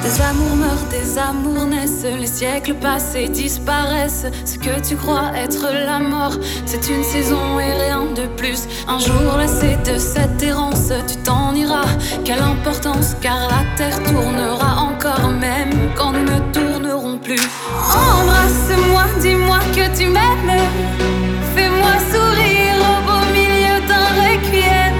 Des amours meurent, des amours naissent, les siècles passés disparaissent. Ce que tu crois être la mort, c'est une saison et rien de plus. Un jour lassé de cette errance, tu t'en iras. Quelle importance, car la terre tournera encore, même quand nous ne tournerons plus. Embrasse-moi, dis-moi que tu m'aimes. Fais-moi sourire au beau milieu d'un requiem.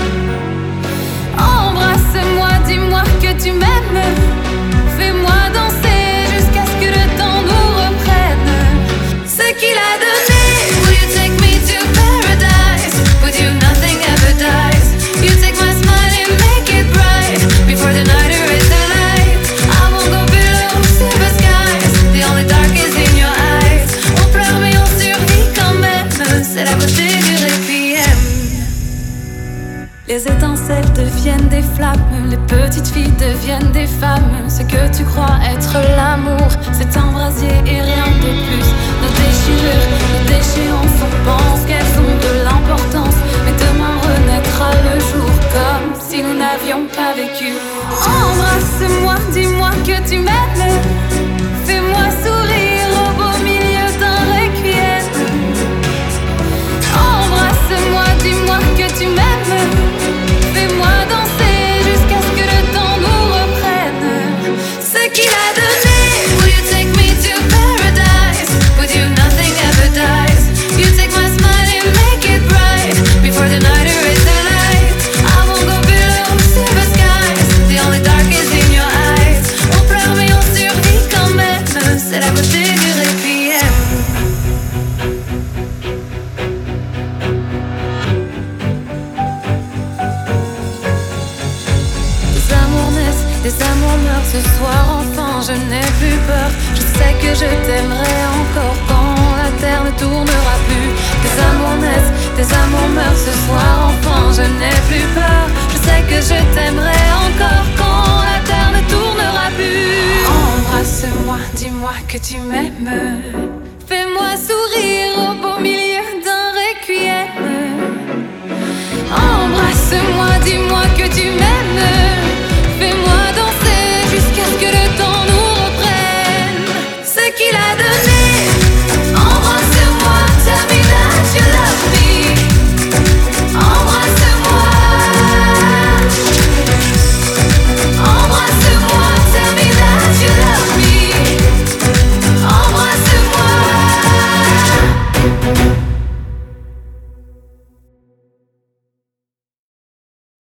Embrasse-moi, dis-moi que tu m'aimes. Fais-moi danser jusqu'à ce que le temps nous reprenne. Ce qu'il a donné. Will you take me to paradise? With you nothing ever dies. You take my smile and make it bright. Before the night erases the light. I won't go below silver skies. The only dark is in your eyes. On pleure mais on survit quand même. C'est la beauté du requiem. Les étincelles deviennent des flammes, les petites filles deviennent des femmes. Ce que tu crois être l'amour, c'est un brasier et rien de plus. Nos déchirures, nos déchéances, on pense qu'elles ont de l'importance. Mais demain renaîtra le jour comme si nous n'avions pas vécu. Embrasse-moi, dis-moi que tu m'aimes. Fais-moi sourire au beau milieu d'un requiem. Embrasse-moi, dis-moi que tu m'aimes. Fais-moi danser jusqu'à ce que le temps nous reprenne. Ce qu'il a donné. Will you take me to paradise? With you nothing ever dies. You take my smile and make it bright. Before the night erases the light. I won't go below silver skies. The only dark is in your eyes. On pleure mais on survit quand même. C'est la beauté du requiem. Des amours meurent ce soir, enfin je n'ai plus peur. Je sais que je t'aimerai encore quand la terre ne tournera plus. Des amours naissent, des amours meurent ce soir, enfin je n'ai plus peur. Je sais que je t'aimerai encore quand la terre ne tournera plus. Embrasse-moi, dis-moi que tu m'aimes.